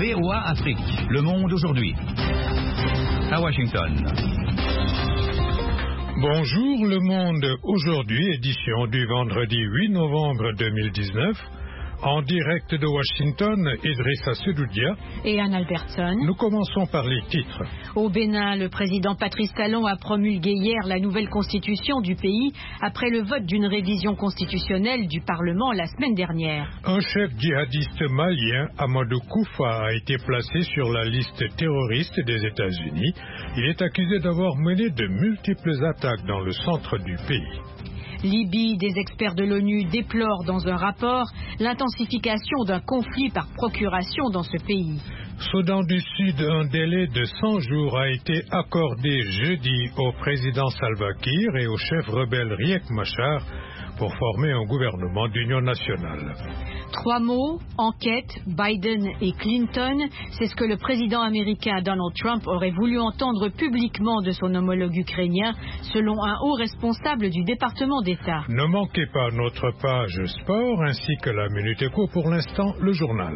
VOA Afrique, le monde aujourd'hui. À Washington. Bonjour le monde aujourd'hui, édition du vendredi 8 novembre 2019. En direct de Washington, Idrissa Sedoudia et Anne Albertson. Nous commençons par les titres. Au Bénin, le président Patrice Talon a promulgué hier la nouvelle constitution du pays après le vote d'une révision constitutionnelle du Parlement la semaine dernière. Un chef djihadiste malien, Amadou Koufa, a été placé sur la liste terroriste des États-Unis. Il est accusé d'avoir mené de multiples attaques dans le centre du pays. Libye, des experts de l'ONU déplorent dans un rapport l'intensification d'un conflit par procuration dans ce pays. Soudan du Sud, un délai de 100 jours a été accordé jeudi au président Salva Kiir et au chef rebelle Riek Machar pour former un gouvernement d'union nationale. 3 mots, enquête, Biden et Clinton, c'est ce que le président américain Donald Trump aurait voulu entendre publiquement de son homologue ukrainien, selon un haut responsable du département d'État. Ne manquez pas notre page sport ainsi que la Minute Éco, pour l'instant le journal.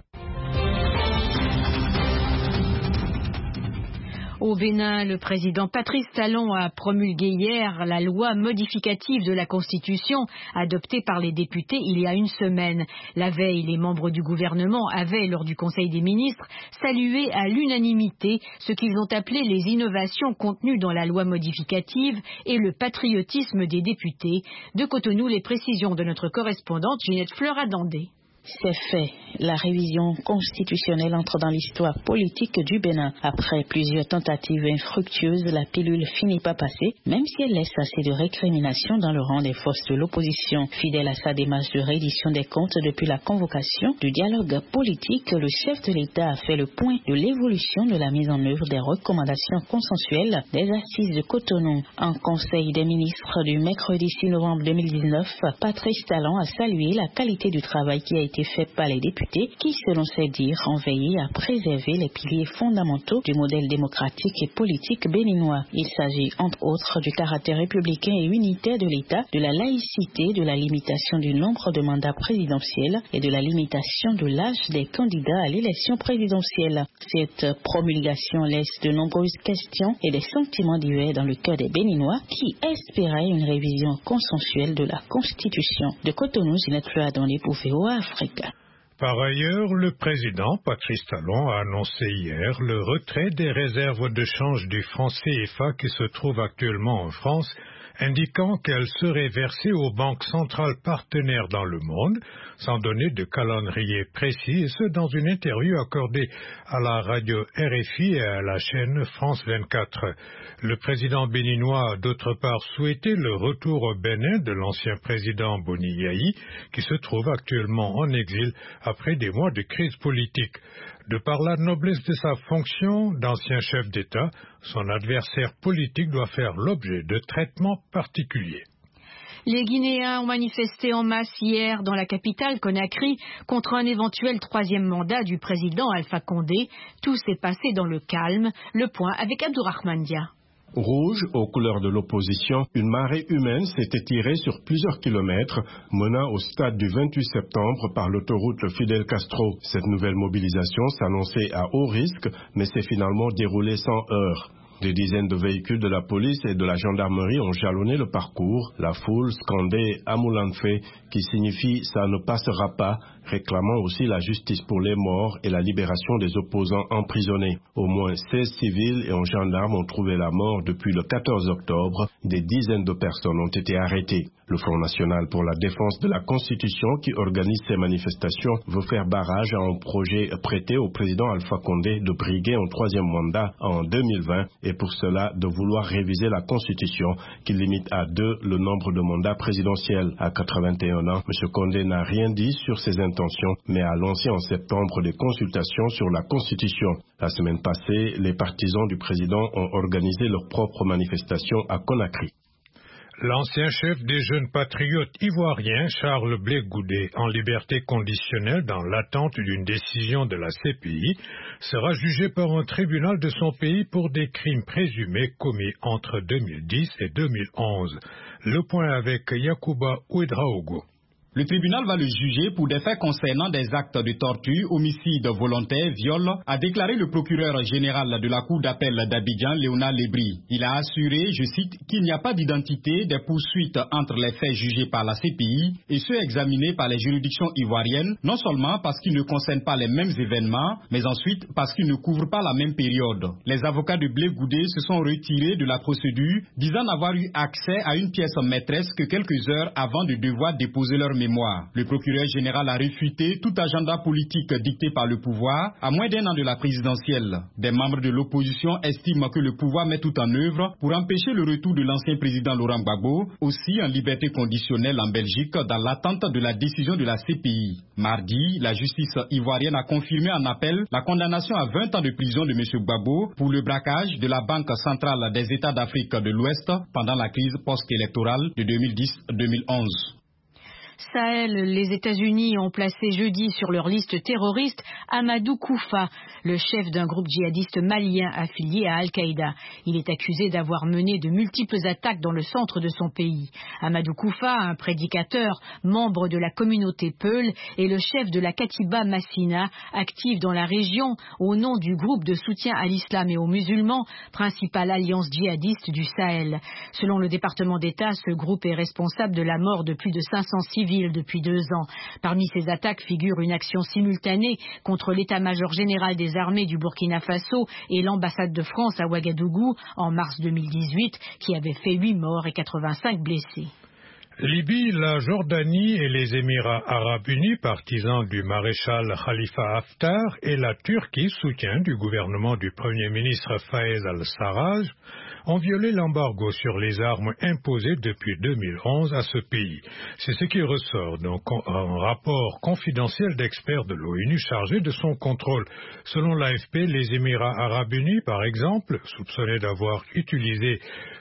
Au Bénin, le président Patrice Talon a promulgué hier la loi modificative de la Constitution adoptée par les députés il y a une semaine. La veille, les membres du gouvernement avaient, lors du Conseil des ministres, salué à l'unanimité ce qu'ils ont appelé les innovations contenues dans la loi modificative et le patriotisme des députés. De Cotonou, les précisions de notre correspondante Ginette Fleur-Adandé. C'est fait. La révision constitutionnelle entre dans l'histoire politique du Bénin. Après plusieurs tentatives infructueuses, la pilule finit par passer, même si elle laisse assez de récriminations dans le rang des forces de l'opposition. Fidèle à sa démarche de reddition des comptes depuis la convocation du dialogue politique, le chef de l'État a fait le point de l'évolution de la mise en œuvre des recommandations consensuelles des assises de Cotonou. En Conseil des ministres du mercredi 6 novembre 2019, Patrice Talon a salué la qualité du travail qui a été fait par les députés qui, selon ses dires, ont veillé à préserver les piliers fondamentaux du modèle démocratique et politique béninois. Il s'agit entre autres du caractère républicain et unitaire de l'État, de la laïcité, de la limitation du nombre de mandats présidentiels et de la limitation de l'âge des candidats à l'élection présidentielle. Cette promulgation laisse de nombreuses questions et des sentiments divers dans le cœur des Béninois qui espéraient une révision consensuelle de la Constitution. De Cotonou, Ginette Fleur-Adandé pour VOA Afrique. Par ailleurs, le président Patrice Talon a annoncé hier le retrait des réserves de change du franc CFA qui se trouvent actuellement en France, indiquant qu'elles seraient versées aux banques centrales partenaires dans le monde, sans donner de calendrier précis, et ce dans une interview accordée à la radio RFI et à la chaîne France 24. Le président béninois a d'autre part souhaité le retour au Bénin de l'ancien président Boni Yayi, qui se trouve actuellement en exil après des mois de crise politique. De par la noblesse de sa fonction d'ancien chef d'État, son adversaire politique doit faire l'objet de traitements particuliers. Les Guinéens ont manifesté en masse hier dans la capitale Conakry contre un éventuel 3e mandat du président Alpha Condé. Tout s'est passé dans le calme. Le point avec Abdourahmane Dia. Rouge, aux couleurs de l'opposition, une marée humaine s'est étirée sur plusieurs kilomètres, menant au stade du 28 septembre par l'autoroute Fidel Castro. Cette nouvelle mobilisation s'annonçait à haut risque, mais s'est finalement déroulée sans heurts. Des dizaines de véhicules de la police et de la gendarmerie ont jalonné le parcours. La foule scandait Amoulanfe, qui signifie « ça ne passera pas », réclamant aussi la justice pour les morts et la libération des opposants emprisonnés. Au moins 16 civils et un gendarme ont trouvé la mort depuis le 14 octobre. Des dizaines de personnes ont été arrêtées. Le Front national pour la défense de la Constitution, qui organise ces manifestations, veut faire barrage à un projet prêté au président Alpha Condé de briguer un 3e mandat en 2020 et pour cela de vouloir réviser la Constitution qui limite à 2 le nombre de mandats présidentiels. À 81 ans, M. Condé n'a rien dit sur ses intentions, mais a lancé en septembre des consultations sur la Constitution. La semaine passée, les partisans du président ont organisé leur propre manifestation à Conakry. L'ancien chef des jeunes patriotes ivoiriens, Charles Blé Goudé, en liberté conditionnelle dans l'attente d'une décision de la CPI, sera jugé par un tribunal de son pays pour des crimes présumés commis entre 2010 et 2011. Le point avec Yacouba Ouedraogo. Le tribunal va le juger pour des faits concernant des actes de torture, homicide volontaire, viol, a déclaré le procureur général de la Cour d'appel d'Abidjan, Léonard Lebris. Il a assuré, je cite, qu'il n'y a pas d'identité des poursuites entre les faits jugés par la CPI et ceux examinés par les juridictions ivoiriennes, non seulement parce qu'ils ne concernent pas les mêmes événements, mais ensuite parce qu'ils ne couvrent pas la même période. Les avocats de Blé Goudé se sont retirés de la procédure, disant n'avoir eu accès à une pièce maîtresse que quelques heures avant de devoir déposer leur mémoire. Le procureur général a réfuté tout agenda politique dicté par le pouvoir à moins d'1 an de la présidentielle. Des membres de l'opposition estiment que le pouvoir met tout en œuvre pour empêcher le retour de l'ancien président Laurent Gbagbo, aussi en liberté conditionnelle en Belgique dans l'attente de la décision de la CPI. Mardi, la justice ivoirienne a confirmé en appel la condamnation à 20 ans de prison de M. Gbagbo pour le braquage de la Banque centrale des États d'Afrique de l'Ouest pendant la crise post-électorale de 2010-2011. Sahel, les États-Unis ont placé jeudi sur leur liste terroriste Amadou Koufa, le chef d'un groupe djihadiste malien affilié à Al-Qaïda. Il est accusé d'avoir mené de multiples attaques dans le centre de son pays. Amadou Koufa, un prédicateur, membre de la communauté Peul, est le chef de la Katiba Massina, active dans la région au nom du groupe de soutien à l'islam et aux musulmans, principale alliance djihadiste du Sahel. Selon le département d'État, ce groupe est responsable de la mort de plus de 500 civils depuis 2 ans. Parmi ces attaques figure une action simultanée contre l'état-major général des armées du Burkina Faso et l'ambassade de France à Ouagadougou en mars 2018 qui avait fait 8 morts et 85 blessés. Libye, la Jordanie et les Émirats arabes unis, partisans du maréchal Khalifa Haftar, et la Turquie, soutien du gouvernement du Premier ministre Fayez al-Sarraj, ont violé l'embargo sur les armes imposé depuis 2011 à ce pays. C'est ce qui ressort d'un rapport confidentiel d'experts de l'ONU chargé de son contrôle. Selon l'AFP, les Émirats arabes unis, par exemple, sont soupçonnés d'avoir utilisé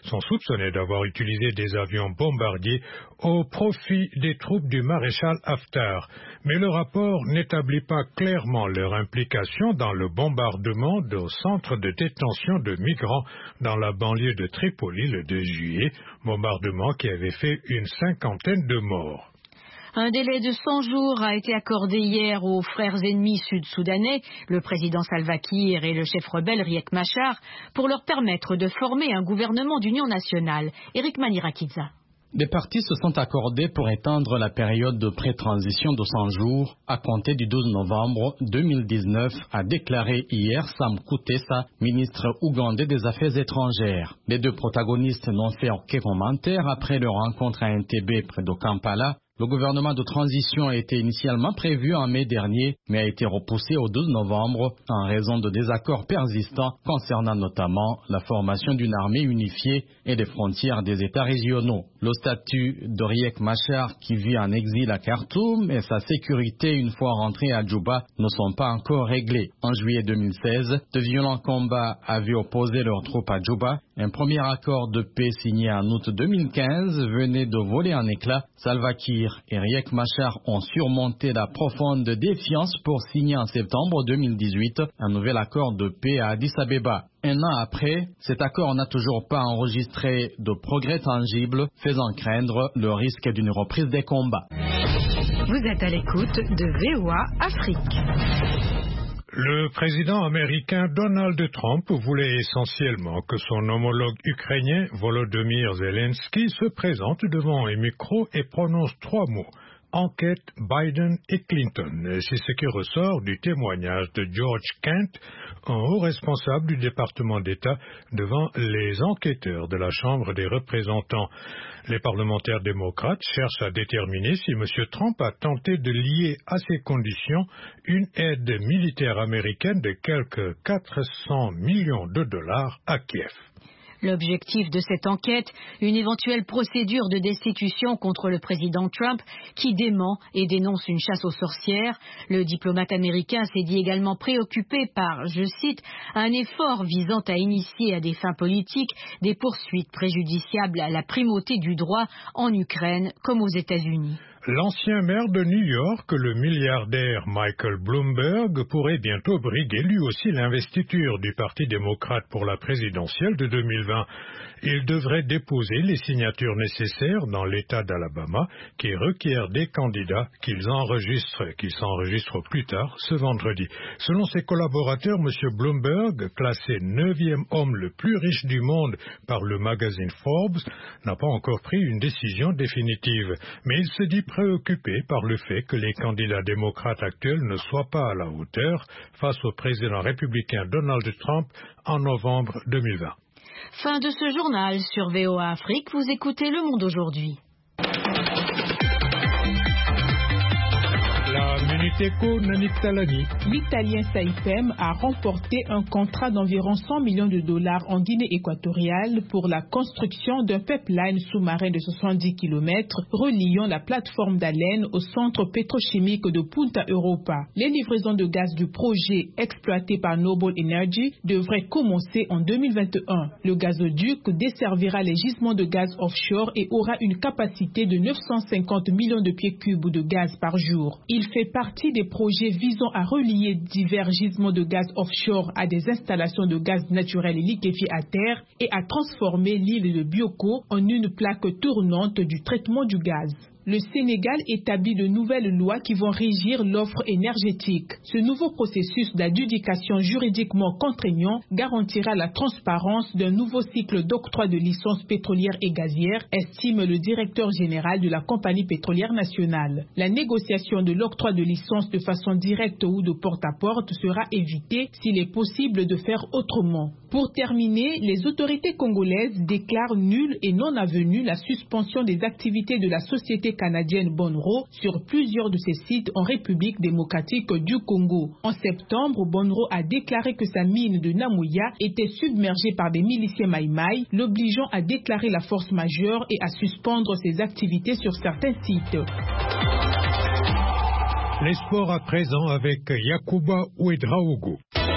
des avions bombardiers au profit des troupes du maréchal Haftar. Mais le rapport n'établit pas clairement leur implication dans le bombardement de centres de détention de migrants dans la banlieue de Tripoli le 2 juillet, bombardement qui avait fait une 50aine de morts. Un délai de 100 jours a été accordé hier aux frères ennemis sud-soudanais, le président Salva Kiir et le chef rebelle Riek Machar, pour leur permettre de former un gouvernement d'union nationale. Eric Manirakidza. Les partis se sont accordés pour étendre la période de pré-transition de 100 jours à compter du 12 novembre 2019, a déclaré hier Sam Kutesa, ministre ougandais des Affaires étrangères. Les 2 protagonistes n'ont fait aucun commentaire après leur rencontre à Entebbe près de Kampala. Le gouvernement de transition a été initialement prévu en mai dernier, mais a été repoussé au 12 novembre en raison de désaccords persistants concernant notamment la formation d'une armée unifiée et des frontières des États régionaux. Le statut de Riek Machar, qui vit en exil à Khartoum, et sa sécurité une fois rentré à Djouba ne sont pas encore réglés. En juillet 2016, de violents combats avaient opposé leurs troupes à Djouba. Un premier accord de paix signé en août 2015 venait de voler en éclats. Salva Kiir et Riek Machar ont surmonté la profonde défiance pour signer en septembre 2018 un nouvel accord de paix à Addis Abeba. 1 an après, cet accord n'a toujours pas enregistré de progrès tangibles, faisant craindre le risque d'une reprise des combats. Vous êtes à l'écoute de VOA Afrique. Le président américain Donald Trump voulait essentiellement que son homologue ukrainien Volodymyr Zelensky se présente devant un micro et prononce 3 mots. Enquête Biden et Clinton. C'est ce qui ressort du témoignage de George Kent, un haut responsable du département d'État, devant les enquêteurs de la Chambre des représentants. Les parlementaires démocrates cherchent à déterminer si M. Trump a tenté de lier à ces conditions une aide militaire américaine de quelques 400 millions de dollars à Kiev. L'objectif de cette enquête, une éventuelle procédure de destitution contre le président Trump qui dément et dénonce une chasse aux sorcières. Le diplomate américain s'est dit également préoccupé par, je cite, un effort visant à initier à des fins politiques des poursuites préjudiciables à la primauté du droit en Ukraine comme aux États-Unis. L'ancien maire de New York, le milliardaire Michael Bloomberg, pourrait bientôt briguer lui aussi l'investiture du Parti démocrate pour la présidentielle de 2020. Il devrait déposer les signatures nécessaires dans l'État d'Alabama qui requiert des candidats qu'ils s'enregistrent plus tard ce vendredi. Selon ses collaborateurs, M. Bloomberg, classé 9e homme le plus riche du monde par le magazine Forbes, n'a pas encore pris une décision définitive. Mais il se dit préoccupé par le fait que les candidats démocrates actuels ne soient pas à la hauteur face au président républicain Donald Trump en novembre 2020. Fin de ce journal sur VOA Afrique. Vous écoutez Le Monde aujourd'hui. La Minute Éco, Nanik Talani. L'Italien Saipem a remporté un contrat d'environ 100 millions de dollars en Guinée équatoriale pour la construction d'un pipeline sous-marin de 70 km reliant la plateforme d'Alen au centre pétrochimique de Punta Europa. Les livraisons de gaz du projet exploité par Noble Energy devraient commencer en 2021. Le gazoduc desservira les gisements de gaz offshore et aura une capacité de 950 millions de pieds cubes de gaz par jour. Il fait partie des projets visant à relier divers gisements de gaz offshore à des installations de gaz naturel liquéfié à terre et à transformer l'île de Bioko en une plaque tournante du traitement du gaz. Le Sénégal établit de nouvelles lois qui vont régir l'offre énergétique. Ce nouveau processus d'adjudication juridiquement contraignant garantira la transparence d'un nouveau cycle d'octroi de licences pétrolières et gazières, estime le directeur général de la compagnie pétrolière nationale. La négociation de l'octroi de licences de façon directe ou de porte-à-porte sera évitée s'il est possible de faire autrement. Pour terminer, les autorités congolaises déclarent nulle et non avenue la suspension des activités de la société canadienne Bonro sur plusieurs de ses sites en République démocratique du Congo. En septembre, Bonro a déclaré que sa mine de Namouya était submergée par des miliciens Maïmaï, l'obligeant à déclarer la force majeure et à suspendre ses activités sur certains sites. Les sports à présent avec Yacouba Ouedraogo.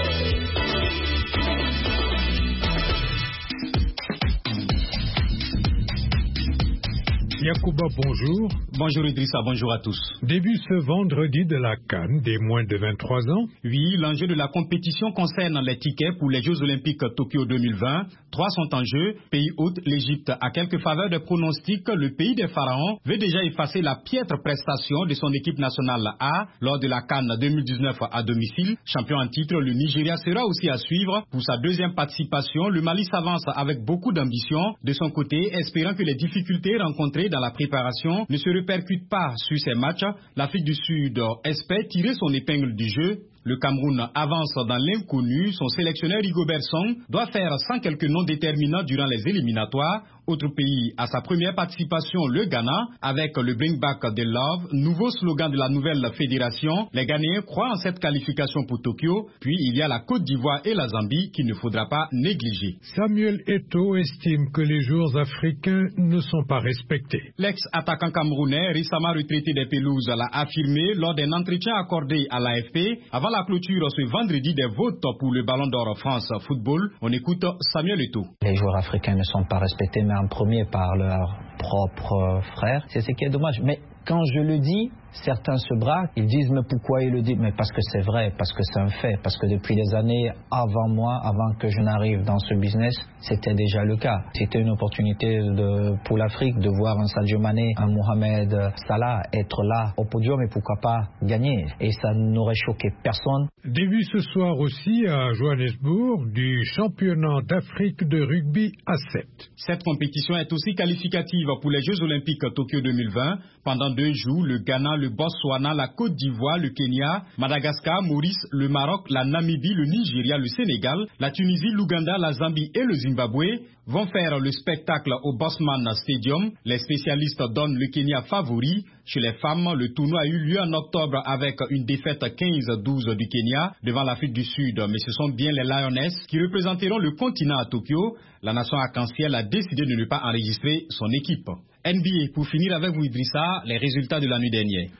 Yacouba, bonjour. Bonjour Idrissa, bonjour à tous. Début ce vendredi de la CAN des moins de 23 ans. Oui, l'enjeu de la compétition concerne les tickets pour les Jeux Olympiques Tokyo 2020. 3 sont en jeu. Pays hôte, l'Égypte, à quelques faveurs de pronostics, le pays des pharaons veut déjà effacer la piètre prestation de son équipe nationale A lors de la CAN 2019 à domicile. Champion en titre, le Nigeria sera aussi à suivre. Pour sa deuxième participation, le Mali s'avance avec beaucoup d'ambition. De son côté, espérant que les difficultés rencontrées dans la préparation ne se répercutent pas sur ces matchs, l'Afrique du Sud espère tirer son épingle du jeu. Le Cameroun avance dans l'inconnu. Son sélectionneur Rigobert Song doit faire sans quelques noms déterminants durant les éliminatoires. Autre pays à sa première participation, le Ghana, avec le Bring Back the Love, nouveau slogan de la nouvelle fédération. Les Ghanéens croient en cette qualification pour Tokyo. Puis il y a la Côte d'Ivoire et la Zambie qu'il ne faudra pas négliger. Samuel Eto'o estime que les joueurs africains ne sont pas respectés. L'ex-attaquant camerounais, récemment retraité des pelouses, l'a affirmé lors d'un entretien accordé à l'AFP avant la clôture ce vendredi des votes pour le Ballon d'Or France Football. On écoute Samuel Eto'o. Les joueurs africains ne sont pas respectés, mais en premier par leurs propres frères. C'est ce qui est dommage. Mais quand je le dis, certains se braquent, ils disent mais pourquoi il le dit? Mais parce que c'est vrai, parce que c'est un fait, parce que depuis des années avant moi, avant que je n'arrive dans ce business, c'était déjà le cas. C'était une opportunité pour l'Afrique de voir un Sadio Mané, un Mohamed Salah être là au podium et pourquoi pas gagner. Et ça n'aurait choqué personne. Début ce soir aussi à Johannesburg du championnat d'Afrique de rugby à 7. Cette compétition est aussi qualificative pour les Jeux Olympiques Tokyo 2020. Pendant 2 jours, le Ghana, le Botswana, la Côte d'Ivoire, le Kenya, Madagascar, Maurice, le Maroc, la Namibie, le Nigeria, le Sénégal, la Tunisie, l'Ouganda, la Zambie et le Zimbabwe vont faire le spectacle au Bosman Stadium. Les spécialistes donnent le Kenya favori. Chez les femmes, le tournoi a eu lieu en octobre avec une défaite 15-12 du Kenya devant l'Afrique du Sud. Mais ce sont bien les Lionesses qui représenteront le continent à Tokyo. La nation arc-en-ciel a décidé de ne pas enregistrer son équipe. NBA, pour finir avec vous Idrissa, les résultats de la nuit dernière.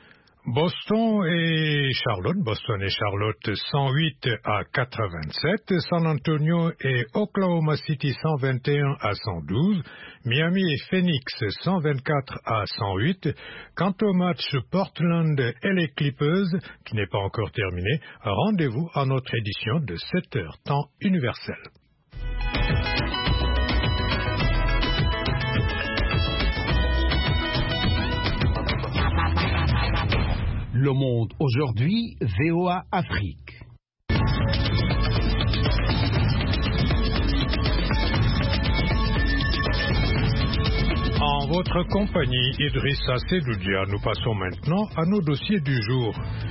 Boston et Charlotte 108 à 87, San Antonio et Oklahoma City 121 à 112, Miami et Phoenix 124 à 108. Quant au match Portland et les Clippers, qui n'est pas encore terminé, rendez-vous à notre édition de 7h temps universel. Le Monde aujourd'hui, VOA Afrique. En votre compagnie, Idrissa Sedoudia, nous passons maintenant à nos dossiers du jour.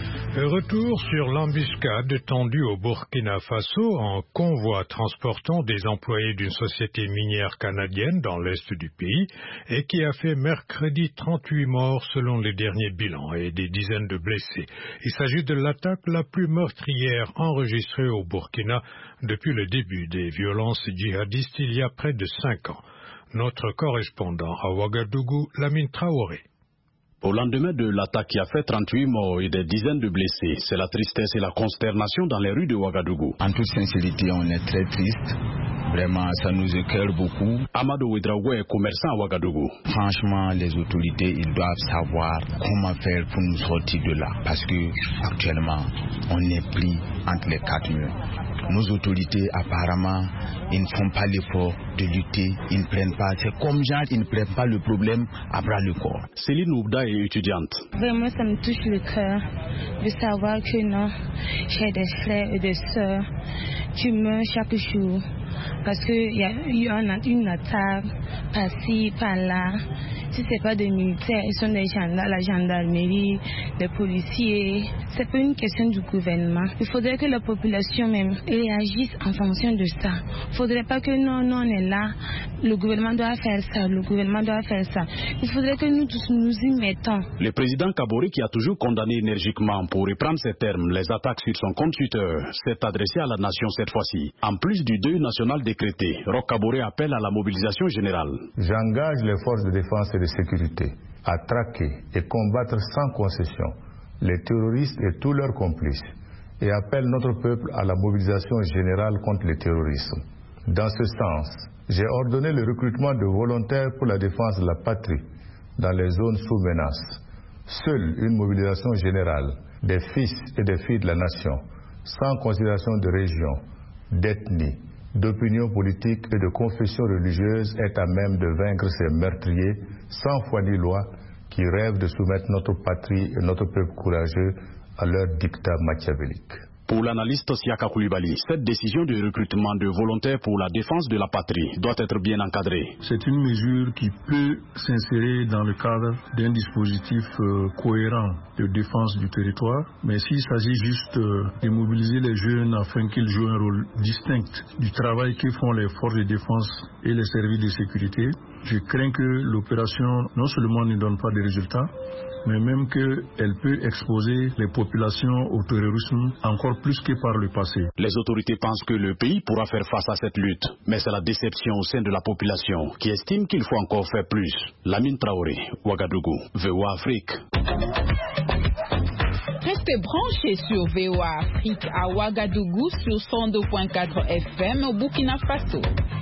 Retour sur l'embuscade tendue au Burkina Faso en convoi transportant des employés d'une société minière canadienne dans l'est du pays et qui a fait mercredi 38 morts selon les derniers bilans et des dizaines de blessés. Il s'agit de l'attaque la plus meurtrière enregistrée au Burkina depuis le début des violences djihadistes il y a près de 5 ans. Notre correspondant à Ouagadougou, Lamine Traoré. Au lendemain de l'attaque qui a fait 38 morts et des dizaines de blessés, c'est la tristesse et la consternation dans les rues de Ouagadougou. En toute sincérité, on est très triste. Vraiment, ça nous écoeure beaucoup. Amadou Ouedraogo est commerçant à Ouagadougou. Franchement, les autorités, ils doivent savoir comment faire pour nous sortir de là. Parce que actuellement, on est pris entre les quatre murs. Nos autorités, apparemment, ils ne font pas l'effort de lutter, ils ne prennent pas, c'est comme genre, ils ne prennent pas le problème à bras le corps. Céline Oubda est étudiante. Vraiment, ça me touche le cœur de savoir que non, j'ai des frères et des sœurs qui meurent chaque jour parce qu'il y a eu une attaque par-ci, par-là. Si ce n'est pas des militaires, ils sont des gendarmes, la gendarmerie, des policiers. Ce n'est pas une question du gouvernement. Il faudrait que la population même réagisse en fonction de ça. Il ne faudrait pas que non, on est là, le gouvernement doit faire ça, le gouvernement doit faire ça. Il faudrait que nous tous nous y mettons. Le président Kaboré, qui a toujours condamné énergiquement, pour reprendre ses termes, les attaques sur son compte Twitter, s'est adressé à la nation cette fois-ci. En plus du deuil national décrété, Roch Kaboré appelle à la mobilisation générale. J'engage les forces de défense et de sécurité à traquer et combattre sans concession les terroristes et tous leurs complices et appelle notre peuple à la mobilisation générale contre le terrorisme. Dans ce sens, j'ai ordonné le recrutement de volontaires pour la défense de la patrie dans les zones sous menace. Seule une mobilisation générale des fils et des filles de la nation, sans considération de région, d'ethnie, d'opinion politique et de confession religieuse est à même de vaincre ces meurtriers sans foi ni loi qui rêvent de soumettre notre patrie et notre peuple courageux à leur dictat machiavélique. Pour l'analyste Siaka Koulibaly, cette décision de recrutement de volontaires pour la défense de la patrie doit être bien encadrée. C'est une mesure qui peut s'insérer dans le cadre d'un dispositif cohérent de défense du territoire, mais s'il s'agit juste de mobiliser les jeunes afin qu'ils jouent un rôle distinct du travail que font les forces de défense et les services de sécurité, je crains que l'opération non seulement ne donne pas de résultats, mais même qu'elle peut exposer les populations au terrorisme encore plus que par le passé. Les autorités pensent que le pays pourra faire face à cette lutte, mais c'est la déception au sein de la population qui estime qu'il faut encore faire plus. Lamine Traoré, Ouagadougou, VOA Afrique. Restez branchés sur VOA Afrique à Ouagadougou sur 102.4 FM au Burkina Faso.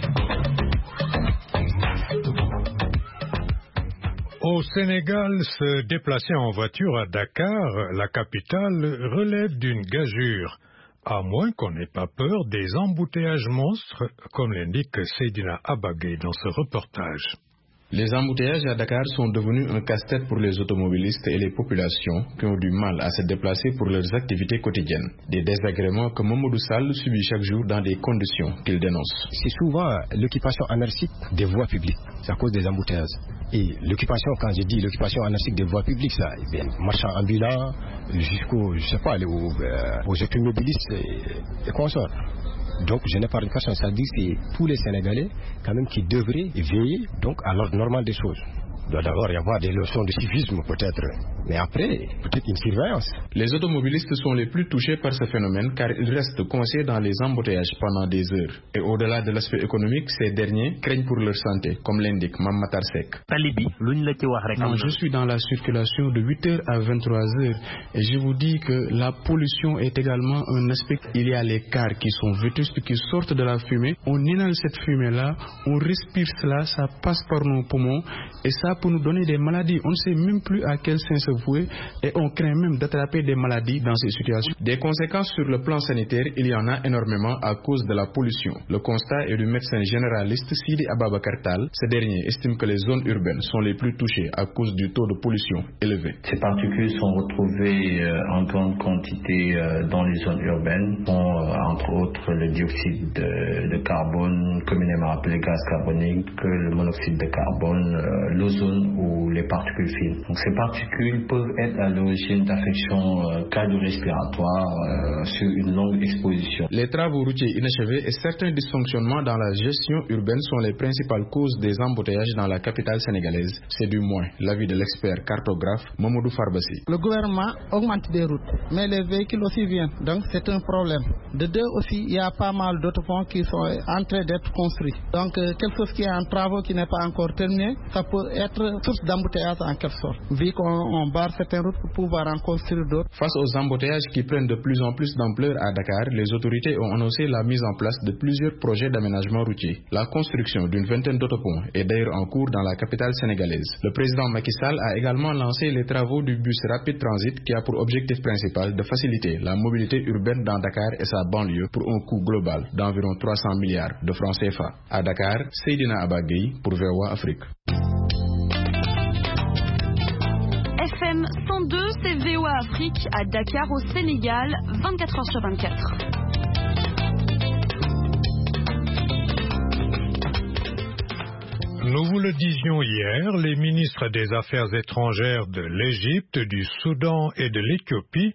Au Sénégal, se déplacer en voiture à Dakar, la capitale, relève d'une gageure, à moins qu'on n'ait pas peur des embouteillages monstres, comme l'indique Seydina Abagé dans ce reportage. Les embouteillages à Dakar sont devenus un casse-tête pour les automobilistes et les populations qui ont du mal à se déplacer pour leurs activités quotidiennes. Des désagréments que Mamadou Sall subit chaque jour dans des conditions qu'il dénonce. C'est souvent l'occupation anarchique des voies publiques. C'est à cause des embouteillages. Et l'occupation, quand je dis l'occupation anarchique des voies publiques, ça, marchands ambulants, jusqu'aux, je sais pas, aux automobilistes et consorts. Donc je n'ai pas de façon, ça dit que c'est tous les Sénégalais quand même qui devraient veiller donc à l'ordre normal des choses. Il doit d'abord y avoir des leçons de civisme peut-être, mais après, peut-être une surveillance. Les automobilistes sont les plus touchés par ce phénomène car ils restent coincés dans les embouteillages pendant des heures. Et au-delà de l'aspect économique, ces derniers craignent pour leur santé, comme l'indique Mame Matar Seck. Non, je suis dans la circulation de 8h à 23h et je vous dis que la pollution est également un aspect. Il y a les cars qui sont vétustes, qui sortent de la fumée. On inhale cette fumée-là, on respire cela, ça passe par nos poumons et ça peut nous donner des maladies. On ne sait même plus à quel sein se vouer et on craint même d'attraper des maladies dans ces situations. Des conséquences sur le plan sanitaire, il y en a énormément à cause de la pollution. Le constat est du médecin généraliste Sidi Ababakar Tall. Ce dernier estime que les zones urbaines sont les plus touchées à cause du taux de pollution élevé. Ces particules sont retrouvées en grande quantité dans les zones urbaines, entre autres le dioxyde de carbone, communément appelé gaz carbonique, le monoxyde de carbone, l'ozone ou les particules fines. Donc ces particules peuvent être à l'origine d'affections cardio-respiratoires sur une longue exposition. Les travaux routiers inachevés et certains dysfonctionnements dans la gestion urbaine sont les principales causes des embouteillages dans la capitale sénégalaise. C'est du moins l'avis de l'expert cartographe Mamadou Farbassi. Le gouvernement augmente des routes, mais les véhicules aussi viennent, donc c'est un problème. De deux aussi, il y a pas mal d'autres ponts qui sont en train d'être construits. Donc quelque chose qui est en travaux qui n'est pas encore terminé, ça peut être source d'embouteillage en quelque sorte, vu qu'on barre certaines routes pour pouvoir en construire d'autres. Face aux embouteillages qui prennent de plus en plus d'ampleur à Dakar, les autorités ont annoncé la mise en place de plusieurs projets d'aménagement routier. La construction d'une vingtaine d'autoponts est d'ailleurs en cours dans la capitale sénégalaise. Le président Macky Sall a également lancé les travaux du bus Rapid Transit qui a pour objectif principal de faciliter la mobilité urbaine dans Dakar et sa banlieue pour un coût global d'environ 300 milliards de francs CFA. À Dakar, Seydina Abagui pour VOA Afrique. FM 102, c'est VOA Afrique à Dakar au Sénégal, 24h sur 24. Nous vous le disions hier, les ministres des Affaires étrangères de l'Égypte, du Soudan et de l'Éthiopie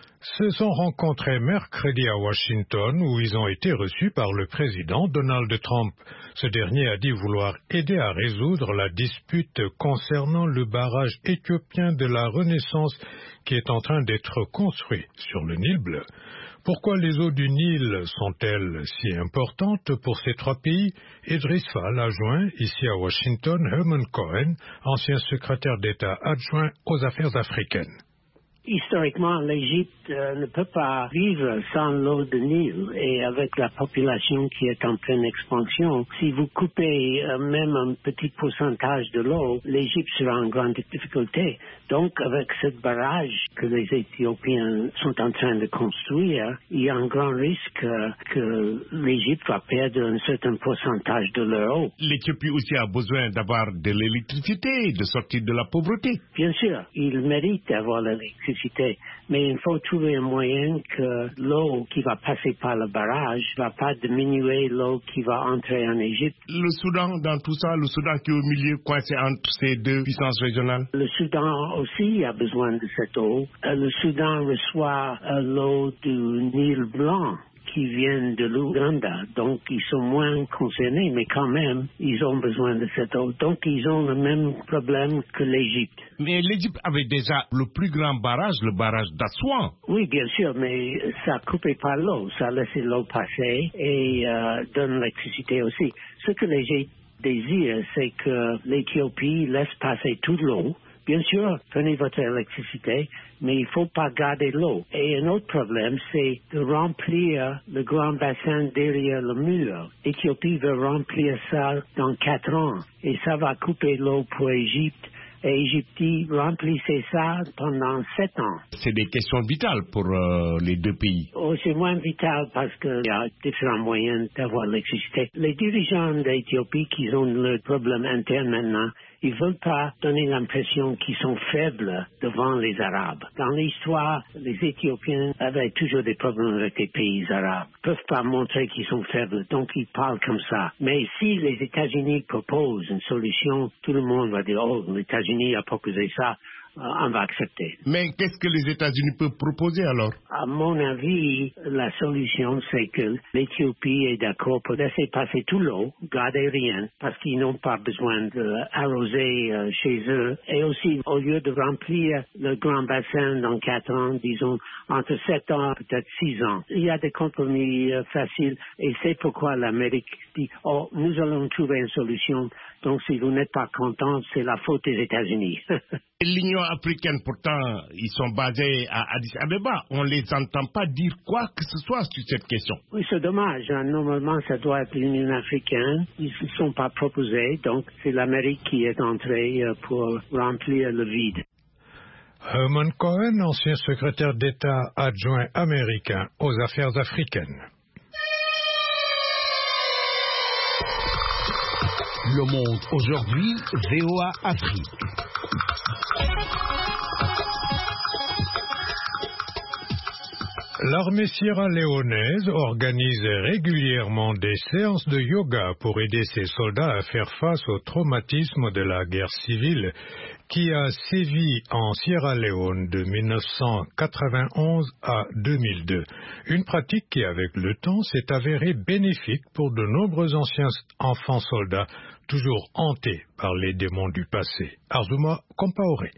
se sont rencontrés mercredi à Washington où ils ont été reçus par le président Donald Trump. Ce dernier a dit vouloir aider à résoudre la dispute concernant le barrage éthiopien de la Renaissance qui est en train d'être construit sur le Nil bleu. Pourquoi les eaux du Nil sont-elles si importantes pour ces trois pays? Idriss Fall a joint ici à Washington Herman Cohen, ancien secrétaire d'État adjoint aux affaires africaines. Historiquement, l'Égypte ne peut pas vivre sans l'eau de Nil et avec la population qui est en pleine expansion. Si vous coupez même un petit pourcentage de l'eau, l'Égypte sera en grande difficulté. Donc, avec ce barrage que les Éthiopiens sont en train de construire, il y a un grand risque que l'Égypte va perdre un certain pourcentage de leur eau. L'Éthiopie aussi a besoin d'avoir de l'électricité, de sortir de la pauvreté. Bien sûr, il mérite d'avoir l'électricité, mais il faut trouver un moyen que l'eau qui va passer par le barrage ne va pas diminuer l'eau qui va entrer en Égypte. Le Soudan, dans tout ça, le Soudan qui est au milieu, coincé entre ces deux puissances régionales. Le Soudan aussi a besoin de cette eau. Le Soudan reçoit l'eau du Nil blanc qui viennent de l'Ouganda, donc ils sont moins concernés, mais quand même, ils ont besoin de cette eau. Donc, ils ont le même problème que l'Égypte. Mais l'Égypte avait déjà le plus grand barrage, le barrage d'Assouan. Oui, bien sûr, mais ça a coupé par l'eau, ça a laissé l'eau passer et donne l'électricité aussi. Ce que l'Égypte désire, c'est que l'Éthiopie laisse passer toute l'eau. Bien sûr, prenez votre électricité, mais il ne faut pas garder l'eau. Et un autre problème, c'est de remplir le grand bassin derrière le mur. L'Éthiopie veut remplir ça dans 4 ans. Et ça va couper l'eau pour l'Égypte. Et l'Égypte remplissait ça pendant 7 ans. C'est des questions vitales pour les deux pays. Oh, c'est moins vital parce qu'il y a différents moyens d'avoir l'électricité. Les dirigeants d'Éthiopie qui ont le problème interne maintenant, ils ne veulent pas donner l'impression qu'ils sont faibles devant les Arabes. Dans l'histoire, les Éthiopiens avaient toujours des problèmes avec les pays arabes. Ils ne peuvent pas montrer qu'ils sont faibles, donc ils parlent comme ça. Mais si les États-Unis proposent une solution, tout le monde va dire « Oh, les États-Unis a proposé ça, on va accepter. Mais qu'est-ce que les États-Unis peuvent proposer alors? À mon avis, la solution, c'est que l'Éthiopie est d'accord pour laisser passer tout l'eau, garder rien, parce qu'ils n'ont pas besoin d'arroser chez eux. Et aussi, au lieu de remplir le grand bassin dans 4 ans, disons, entre 7 ans, peut-être 6 ans. Il y a des compromis faciles et c'est pourquoi l'Amérique dit, oh, nous allons trouver une solution. Donc, si vous n'êtes pas content, c'est la faute des États-Unis. L'Union africaine, pourtant, ils sont basés à Addis Abeba. On ne les entend pas dire quoi que ce soit sur cette question. Oui, c'est dommage. Normalement, ça doit être l'Union africaine. Ils ne sont pas proposés. Donc, c'est l'Amérique qui est entrée pour remplir le vide. Herman Cohen, ancien secrétaire d'État adjoint américain aux affaires africaines. Le Monde aujourd'hui, VOA Afrique. L'armée sierra-léonaise organise régulièrement des séances de yoga pour aider ses soldats à faire face au traumatisme de la guerre civile qui a sévi en Sierra Leone de 1991 à 2002. Une pratique qui, avec le temps, s'est avérée bénéfique pour de nombreux anciens enfants soldats, toujours hantés par les démons du passé. Arzuma Compaoré.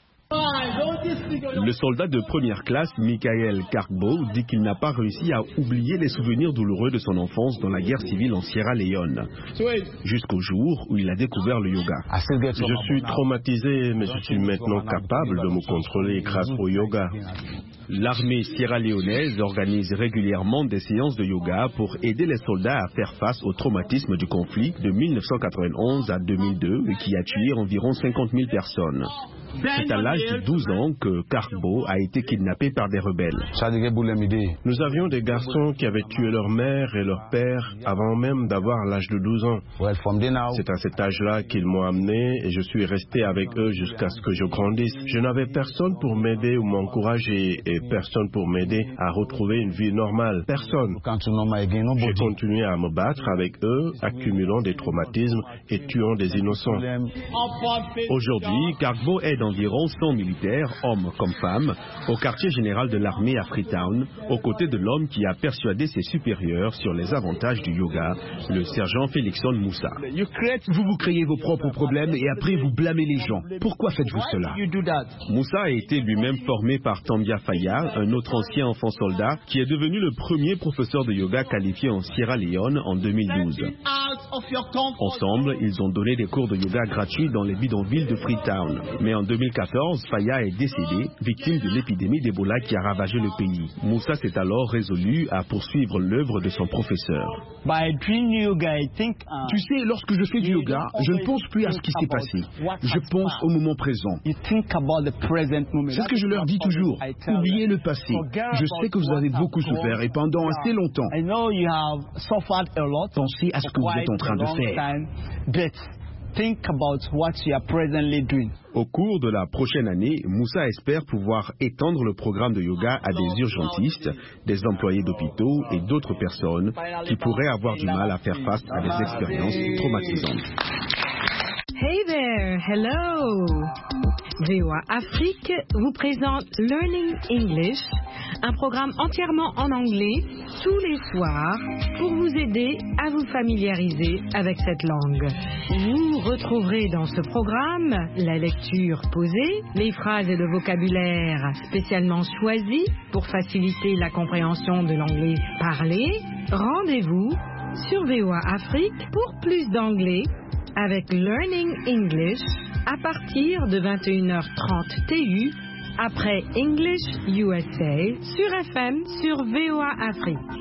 Le soldat de première classe, Michael Kargbo, dit qu'il n'a pas réussi à oublier les souvenirs douloureux de son enfance dans la guerre civile en Sierra Leone, jusqu'au jour où il a découvert le yoga. Je suis traumatisé, mais je suis maintenant capable de me contrôler grâce au yoga. L'armée sierra-léonaise organise régulièrement des séances de yoga pour aider les soldats à faire face au traumatisme du conflit de 1991 à 2002 et qui a tué environ 50 000 personnes. C'est à l'âge de 12 ans que Kargbo a été kidnappé par des rebelles. Nous avions des garçons qui avaient tué leur mère et leur père avant même d'avoir l'âge de 12 ans. C'est à cet âge-là qu'ils m'ont amené et je suis resté avec eux jusqu'à ce que je grandisse. Je n'avais personne pour m'aider ou m'encourager et personne pour m'aider à retrouver une vie normale. Personne. J'ai continué à me battre avec eux, accumulant des traumatismes et tuant des innocents. Aujourd'hui, Kargbo aide environ 100 militaires, hommes comme femmes, au quartier général de l'armée à Freetown, aux côtés de l'homme qui a persuadé ses supérieurs sur les avantages du yoga, le sergent Félixon Moussa. Vous créez vos propres problèmes et après vous blâmez les gens. Pourquoi faites-vous cela? Moussa a été lui-même formé par Tambia Faya, un autre ancien enfant soldat, qui est devenu le premier professeur de yoga qualifié en Sierra Leone en 2012. Ensemble, ils ont donné des cours de yoga gratuits dans les bidonvilles de Freetown. Mais en 2014, Faya est décédé, victime de l'épidémie d'Ebola qui a ravagé le pays. Moussa s'est alors résolu à poursuivre l'œuvre de son professeur. Tu sais, lorsque je fais du yoga, je ne pense plus à ce qui s'est passé. Je pense au moment présent. C'est ce que je leur dis toujours. Oubliez le passé. Je sais que vous avez beaucoup souffert et pendant assez longtemps. Pensez à ce que vous êtes en train de faire. Au cours de la prochaine année, Moussa espère pouvoir étendre le programme de yoga à des urgentistes, des employés d'hôpitaux et d'autres personnes qui pourraient avoir du mal à faire face à des expériences traumatisantes. Hey there, hello! VOA Afrique vous présente Learning English, un programme entièrement en anglais, tous les soirs, pour vous aider à vous familiariser avec cette langue. Vous retrouverez dans ce programme la lecture posée, les phrases et le vocabulaire spécialement choisis pour faciliter la compréhension de l'anglais parlé. Rendez-vous sur VOA Afrique pour plus d'anglais avec Learning English à partir de 21h30 TU après English USA sur FM sur VOA Afrique.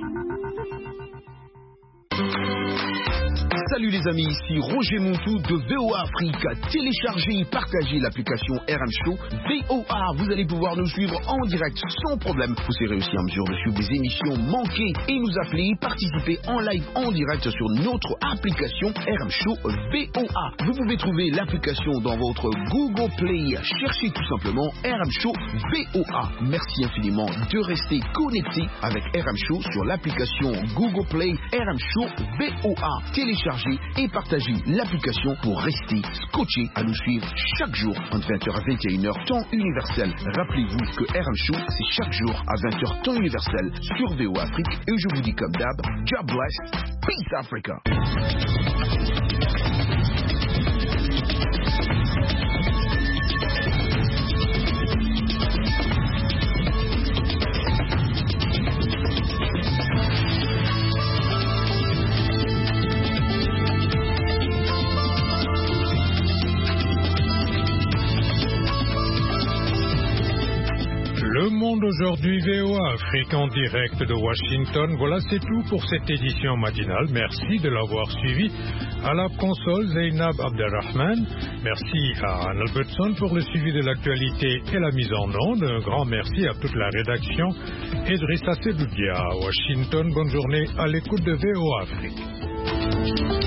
Salut les amis, ici Roger Montou de VOA Afrique. Téléchargez et partagez l'application RM Show VOA. Vous allez pouvoir nous suivre en direct sans problème. Vous serez aussi en mesure de suivre des émissions manquées et nous appeler et participer en live en direct sur notre application RM Show VOA. Vous pouvez trouver l'application dans votre Google Play. Cherchez tout simplement RM Show VOA. Merci infiniment de rester connecté avec RM Show sur l'application Google Play RM Show VOA. Téléchargez téléchargez et partagez l'application pour rester scotché à nous suivre chaque jour entre 20h à 21h temps universel. Rappelez-vous que RM Show, c'est chaque jour à 20h temps universel sur VOA Afrique. Et je vous dis comme d'hab, God bless, peace Africa. Le Monde aujourd'hui, VOA Afrique en direct de Washington. Voilà, c'est tout pour cette édition matinale. Merci de l'avoir suivi. À la console, Zainab Abderrahman. Merci à Anne Albertson pour le suivi de l'actualité et la mise en onde. Un grand merci à toute la rédaction. Idrissa Sedoudia à Washington. Bonne journée à l'écoute de VOA Afrique.